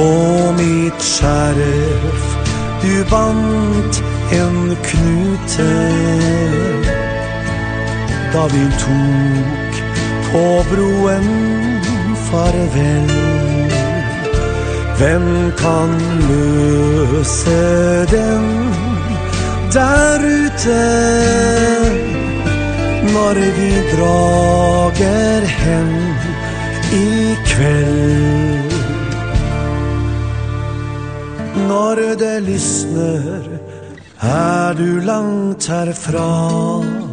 mitt skjerf, du bandt en knute da vi tok på broen farvel. Hvem kan løse den der ute når vi drager hen i kveld? Når det lysner, du langt herfra.